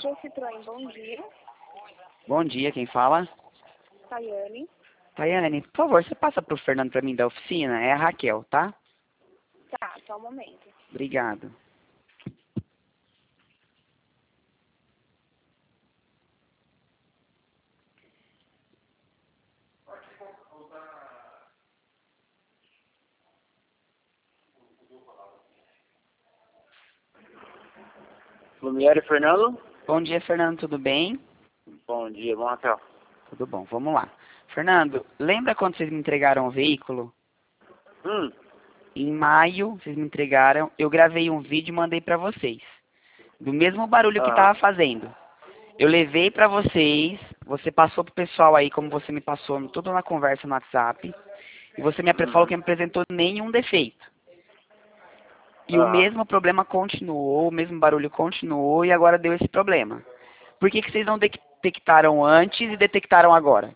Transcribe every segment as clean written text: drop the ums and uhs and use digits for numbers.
Peugeot Citroën, bom dia. Bom dia, quem fala? Tayane. Tayane, por favor, você passa pro Fernando pra mim da oficina? É a Raquel, tá? Tá, só um momento. Obrigado. Lumiere Fernando? Bom dia, Fernando, tudo bem? Bom dia, bom Raquel. Tudo bom, vamos lá. Fernando, lembra quando vocês me entregaram o veículo? Em maio, vocês me entregaram, eu gravei um vídeo e mandei pra vocês. Do mesmo barulho que tava fazendo. Eu levei pra vocês, você passou pro pessoal aí, como você me passou, tudo na conversa no WhatsApp. E você me falou que não apresentou nenhum defeito. E o mesmo problema continuou, o mesmo barulho continuou e agora deu esse problema. Por que vocês não detectaram antes e detectaram agora?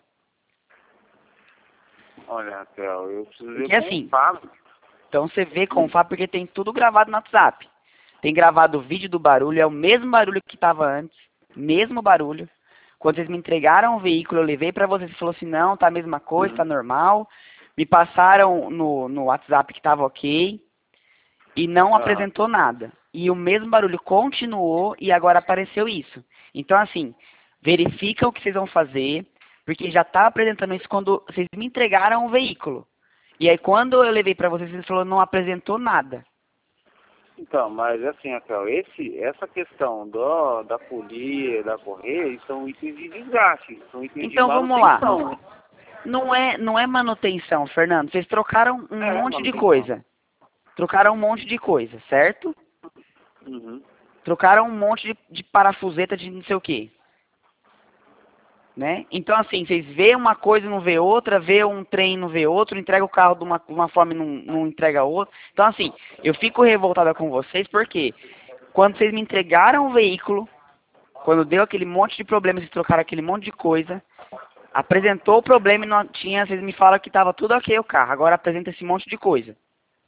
Olha, Raquel, eu preciso ver Porque assim, Fábio. então você vê com o Fábio porque tem tudo gravado no WhatsApp. Tem gravado o vídeo do barulho, é o mesmo barulho que estava antes, mesmo barulho. Quando vocês me entregaram o veículo, eu levei para vocês e falou assim, não, tá a mesma coisa, tá normal. Me passaram no WhatsApp que estava ok e não apresentou nada. E o mesmo barulho continuou e agora apareceu isso. Então assim, verifica o que vocês vão fazer, porque já tá apresentando isso quando vocês me entregaram o veículo. E aí quando eu levei para vocês, vocês falaram não apresentou nada. Então, mas assim, Raquel, essa questão da polia, da correia, isso são itens de desgaste, são itens Então de vamos lá. manutenção. Não é manutenção, Fernando. Vocês trocaram um monte de coisa. Trocaram um monte de coisa, certo? Trocaram um monte de parafuseta de não sei o quê. Né? Então, assim, vocês vê uma coisa e não vê outra, vê um trem e não vê outro, entrega o carro de uma forma e não entrega outra. Então, assim, eu fico revoltada com vocês porque quando vocês me entregaram o veículo, quando deu aquele monte de problemas, vocês trocaram aquele monte de coisa, apresentou o problema e não tinha, vocês me falam que estava tudo ok o carro, agora apresenta esse monte de coisa.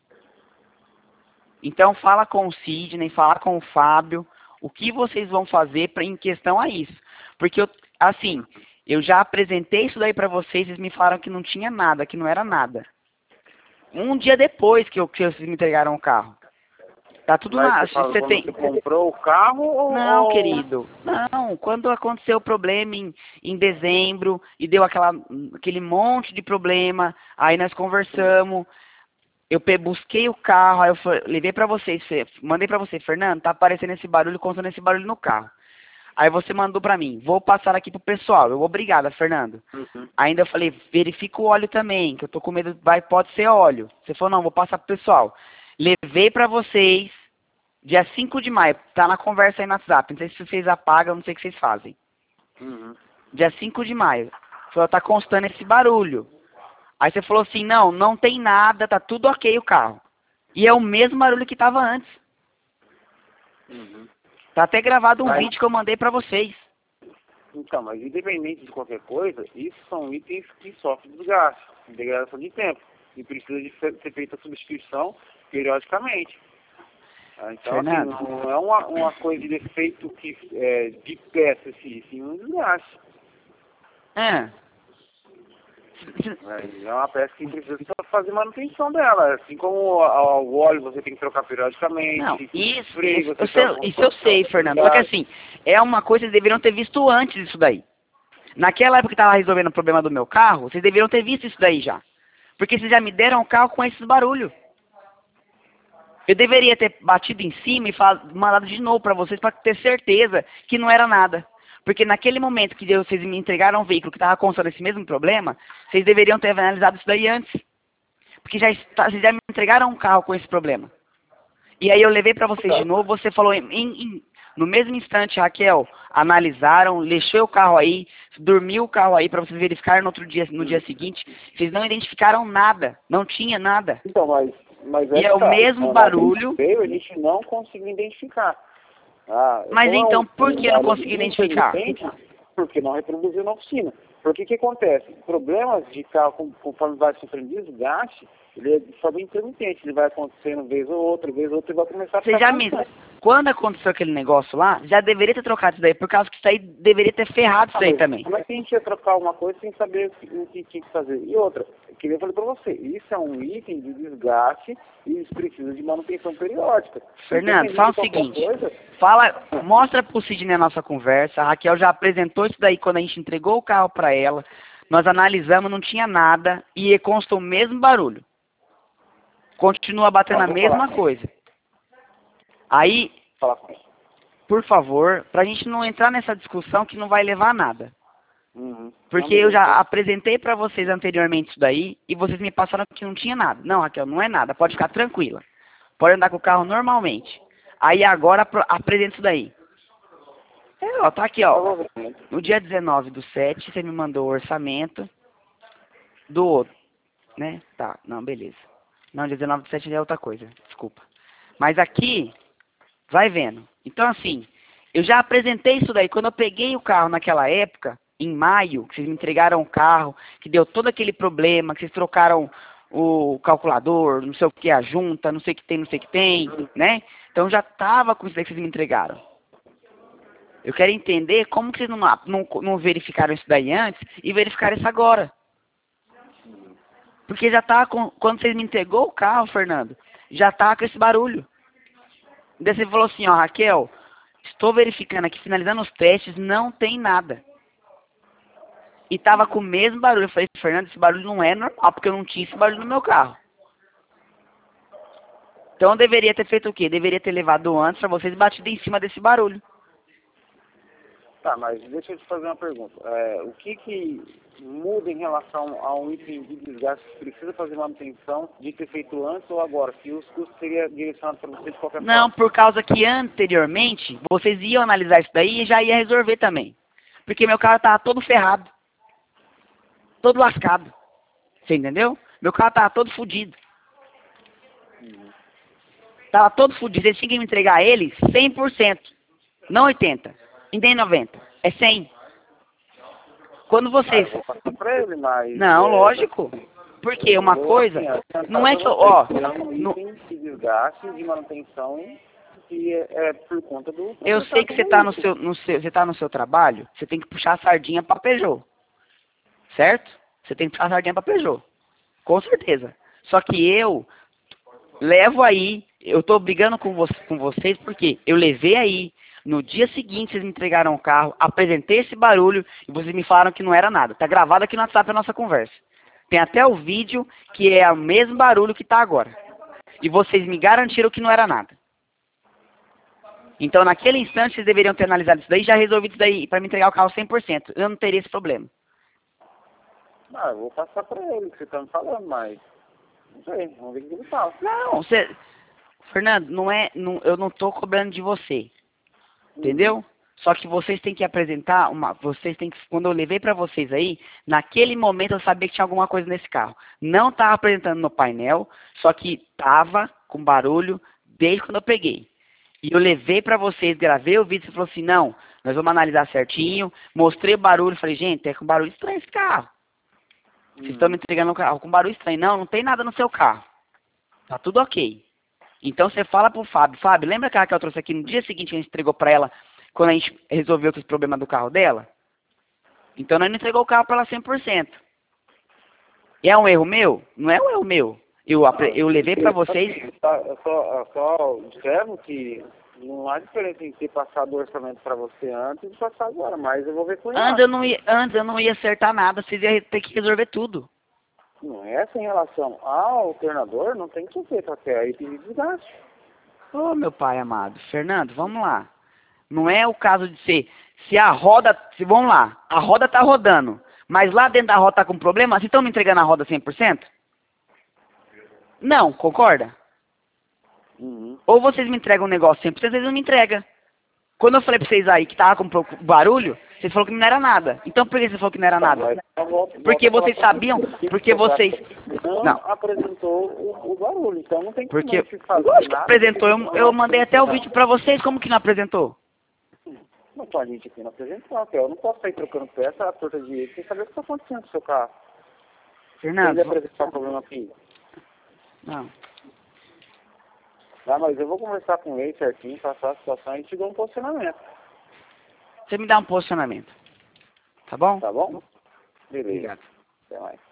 Então, fala com o Sidney, fala com o Fábio, o que vocês vão fazer em questão a isso. Porque, assim, eu já apresentei isso daí pra vocês, eles me falaram que não tinha nada, que não era nada. Um dia depois que vocês me entregaram o carro. Tá tudo na... Você comprou o carro ou... Não, querido. Não, quando aconteceu o problema em dezembro e deu aquele monte de problema, aí nós conversamos... Eu busquei o carro, aí eu levei pra vocês, mandei pra você, Fernando, tá aparecendo esse barulho, contando esse barulho no carro. Aí você mandou pra mim, vou passar aqui pro pessoal. Eu, obrigada, Fernando. Ainda eu falei, verifica o óleo também, que eu tô com medo, pode ser óleo. Você falou, não, vou passar pro pessoal. Levei pra vocês, dia 5 de maio, tá na conversa aí no WhatsApp, não sei se vocês apagam, não sei o que vocês fazem. Dia 5 de maio, falou, tá constando esse barulho. Aí você falou assim, não tem nada, tá tudo ok o carro. E é o mesmo barulho que tava antes. Tá até gravado um vídeo que eu mandei pra vocês. Então, mas independente de qualquer coisa, isso são itens que sofrem desgaste, degradação de tempo. E precisa de ser feita a substituição periodicamente. Então, Fernando, assim, não é uma coisa de defeito de peça, sim um desgaste. É uma peça que precisa fazer manutenção dela. Assim como o óleo você tem que trocar periodicamente. Não, isso eu sei, Fernando. Só que assim, é uma coisa que vocês deveriam ter visto antes isso daí. Naquela época que estava resolvendo o problema do meu carro, vocês deveriam ter visto isso daí já. Porque vocês já me deram o carro com esses barulhos. Eu deveria ter batido em cima e mandado de novo para vocês para ter certeza que não era nada. Porque naquele momento que vocês me entregaram um veículo que estava constando esse mesmo problema, vocês deveriam ter analisado isso daí antes. Porque vocês já me entregaram um carro com esse problema. E aí eu levei para vocês de novo, você falou no mesmo instante, Raquel, analisaram, deixou o carro aí, dormiu o carro aí para vocês verificarem no dia seguinte. Vocês não identificaram nada, não tinha nada. Então, mas e é o mesmo barulho. A gente não conseguiu identificar. Mas então, por que não consegui identificar? Porque não reproduziu na oficina. Porque o que acontece? Problemas de carro, conforme vai sofrendo desgaste, ele é só bem intermitente. Ele vai acontecendo vez ou outra, e vai começar a ficar Quando aconteceu aquele negócio lá, já deveria ter trocado isso daí, por causa que isso aí deveria ter ferrado isso daí mas também. como é que a gente ia trocar uma coisa sem saber o que tinha que fazer? E outra, que eu falei pra você, isso é um item de desgaste e isso precisa de manutenção periódica. Fernando, fala o seguinte, mostra pro Sidney a nossa conversa, a Raquel já apresentou isso daí quando a gente entregou o carro para ela, nós analisamos, não tinha nada e constou o mesmo barulho. Continua batendo a mesma coisa. Aí, por favor, pra gente não entrar nessa discussão que não vai levar a nada. Porque eu já apresentei pra vocês anteriormente isso daí e vocês me passaram que não tinha nada. Não, Raquel, não é nada, pode ficar tranquila. Pode andar com o carro normalmente. Aí agora apresenta isso daí. Ó, tá aqui, ó. No dia 19/7, você me mandou o orçamento do outro, né? Tá, não, beleza. Não, dia 19/7 é outra coisa, desculpa. Mas aqui, vai vendo. Então, assim, eu já apresentei isso daí. Quando eu peguei o carro naquela época, em maio, que vocês me entregaram o carro, que deu todo aquele problema, que vocês trocaram o calculador, não sei o que, a junta, não sei o que tem, né? Então já tava com isso daí que vocês me entregaram. Eu quero entender como que vocês não verificaram isso daí antes e verificaram isso agora. Porque já tá quando vocês me entregou o carro, Fernando, já tá com esse barulho. Daí você falou assim, ó, Raquel, estou verificando aqui, finalizando os testes, não tem nada. E tava com o mesmo barulho. Eu falei, Fernando, esse barulho não é normal, porque eu não tinha esse barulho no meu carro. Então eu deveria ter feito o quê? Deveria ter levado antes pra vocês e batido em cima desse barulho. Tá, mas deixa eu te fazer uma pergunta. O que muda em relação a um item de desgaste que precisa fazer manutenção de ter feito antes ou agora? Que os custos seriam direcionados para você de qualquer forma? Não, por causa que anteriormente vocês iam analisar isso daí e já ia resolver também. Porque meu carro tava todo ferrado. Todo lascado. Você entendeu? Meu carro tava todo fudido. Tava todo fudido. Eles tinham que me entregar ele 100%. Não 80%. E nem 90%. É 100%. Quando vocês... Eu vou passar pra ele, mas... Não, lógico. Porque uma coisa... Não é que eu... Ó, um item de desgaste de manutenção que é por conta do... Eu sei que você tá no seu trabalho, você tem que puxar a sardinha pra Peugeot. Certo? Você tem que puxar a sardinha pra Peugeot. Com certeza. Só que eu levo aí, eu tô brigando com vocês porque eu levei aí, no dia seguinte vocês me entregaram o carro, apresentei esse barulho e vocês me falaram que não era nada. Tá gravado aqui no WhatsApp a nossa conversa. Tem até o vídeo que é o mesmo barulho que tá agora. E vocês me garantiram que não era nada. Então naquele instante vocês deveriam ter analisado isso daí e já resolvido isso daí pra me entregar o carro 100%. Eu não teria esse problema. Eu vou passar pra ele, que você tá me falando, mas... Não sei, vamos ver o que ele fala. Não, você... Fernando, eu não tô cobrando de você. Entendeu? Só que vocês têm que apresentar quando eu levei pra vocês aí, naquele momento eu sabia que tinha alguma coisa nesse carro. Não tava apresentando no painel, só que tava com barulho desde quando eu peguei. E eu levei pra vocês, gravei o vídeo, você falou assim, não, nós vamos analisar certinho, mostrei o barulho, falei, gente, é com barulho estranho esse carro. Vocês estão me entregando um carro com barulho estranho. Não tem nada no seu carro. Tá tudo ok. Então você fala pro Fábio, Fábio, lembra que a Raquel trouxe aqui no dia seguinte que a gente entregou pra ela, quando a gente resolveu os problemas do carro dela? Então nós não entregou o carro pra ela 100%. E é um erro meu? Não é um erro meu. Eu levei pra vocês... Eu só observo que não há diferença em ter passado o orçamento pra você antes e passar agora, mas eu vou ver com ele. Antes eu não ia acertar nada, vocês iam ter que resolver tudo. Não é essa em relação ao alternador, não tem que ser, até aí tem desgaste. Ô, meu pai amado. Fernando, vamos lá. Não é o caso de ser... Se a roda... Vamos lá. A roda tá rodando. Mas lá dentro da roda tá com problema. Vocês estão me entregando a roda 100%? Não, concorda? Ou vocês me entregam um negócio 100%, vocês não me entregam. Quando eu falei pra vocês aí que tava com barulho, vocês falaram que não era nada. Então por que você falou que não era nada? Porque vocês sabiam, porque vocês... Não apresentou o barulho, então não tem como porque fazer lógico que nada. apresentou, eu mandei até o vídeo pra vocês, como que não apresentou? Não pode a gente aqui não apresentar, eu não posso sair trocando peça à torta de jeito sem saber o que está acontecendo com o seu carro. Fernando... Ele apresentar o problema aqui. Não. Não, mas eu vou conversar com ele certinho, passar a situação e te dou um posicionamento. Você me dá um posicionamento. Tá bom? Tá bom? Beleza. Obrigado. Até mais.